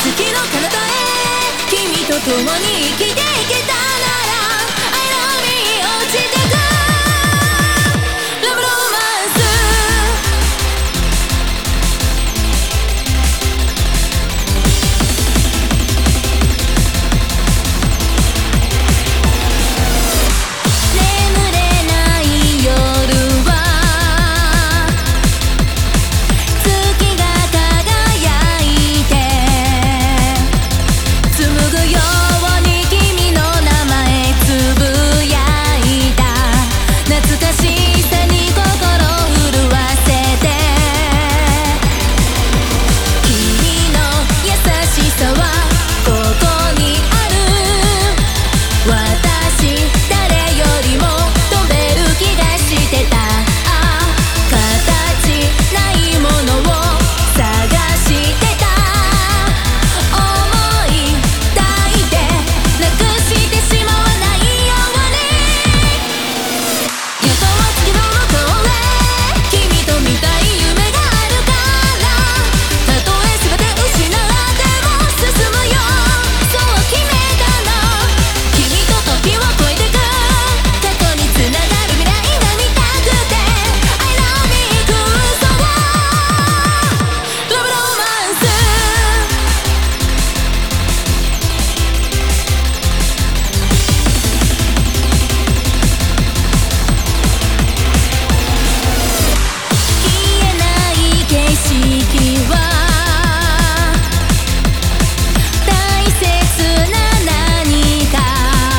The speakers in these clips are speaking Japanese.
月の彼方へ君と共に生きていけたなら I love me 落ちてくラブロマンス眠れない夜は月が輝いて紡ぐように君の名前つぶやいた懐かしさに心震わせて君の優しさはここにある私誰よりも飛べる気がしてた形ないものを探してた思い抱いてなくしてしまわないように夜と月の向こうへ君と見たい夢があるからたとえ全て失っても進むよそう決めたの君と時を越えてく過去につながる未来が見たくて I love me 空想ラブロマンス消えない景色は大切な何か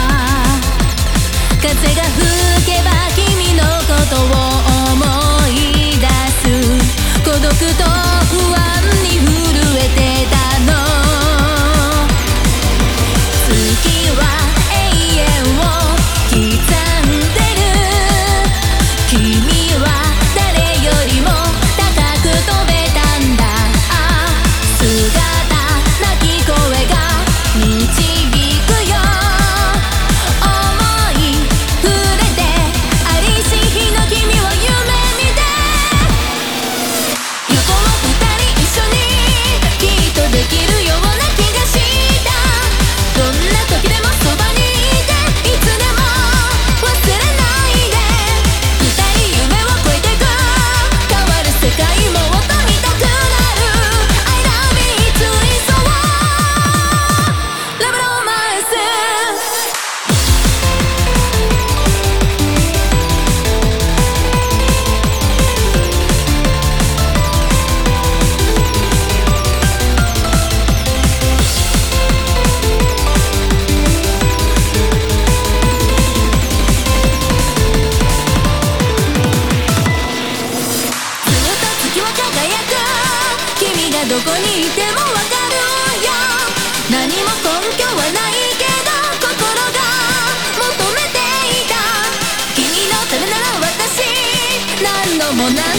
風が吹けば君のことを思い出す孤独と不安に震えてたの月は永遠を刻んでる君は誰よりも高く飛べたんだ姿なき声が導くよ思い触れてありし日の君を夢見て横を二人一緒にきっとできるような気がしたどんな時でもそばにいていつでも忘れないで二人夢を越えてく変わる世界もっと見たくなる I love me 追想ラブロマンスずっと月は輝く君がどこにいてもわかるよ何も根拠はないけど心が求めていた君のためなら私何度も何